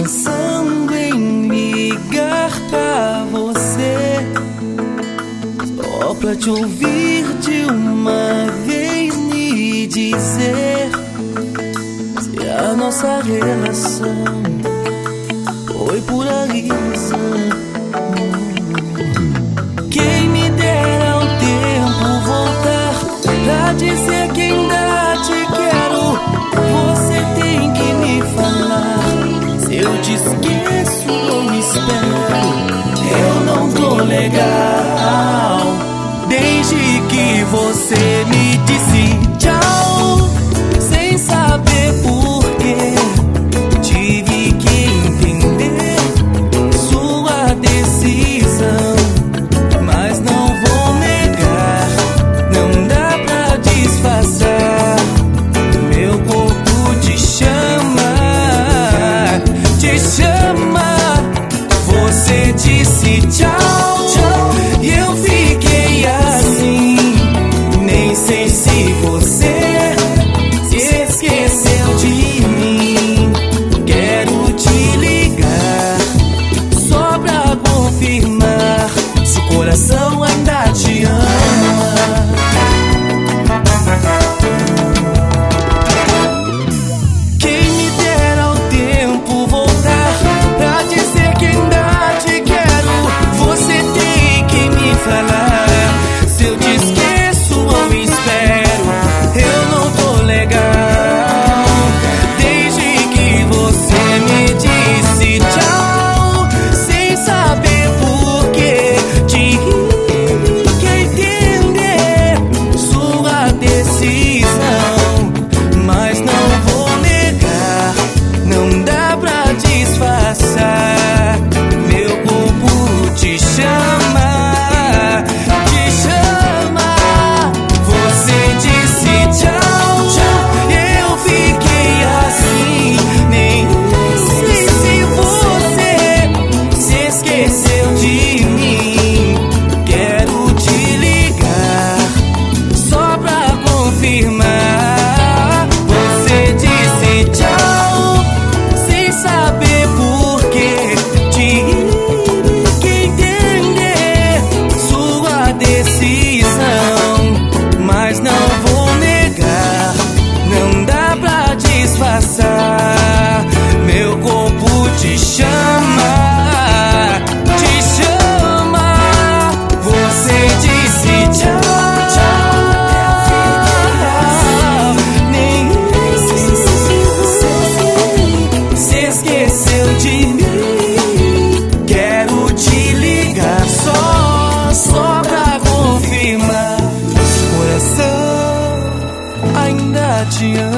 pensando em ligar pra você, só pra te ouvir de uma vez me dizer se a nossa relação foi por ilusão. Quem me dera o tempo voltar pra dizer que ainda te quero. Você tem que me falar se eu te esqueço ou me espero. Eu não tô legal desde que você me disse tchau, sem saber porquê. Tive que entender sua decisão, mas não vou negar, não dá pra disfarçar. Meu corpo te chama, te chama. Você disse tchau, e eu fiquei assim. Nem sei se você se esqueceu de mim. Quero te ligar só pra confirmar se o coração ainda te ama. Quem me dera o tempo voltar pra dizer que ainda te quero. Você tem que me falar se eu te esqueço ou me espero. Eu não tô legal desde que você me disse tchau, sem saber porquê. Tive que entender sua decisão, mas não vou negar, não dá pra disfarçar. Meu corpo te chama, te chama. Você disse tchau, eu fiquei assim. Nem sei se você se esqueceu de mim. Quero te ligar só pra confirmar. Você disse tchau, sem saber porquê. Tive que entender sua decisão, mas não vou negar, não dá pra disfarçar. Meu corpo te chama, te chama. Você disse tchau, nem sei se você se esqueceu de mim. Quero te ligar só pra confirmar se o coração ainda te ama.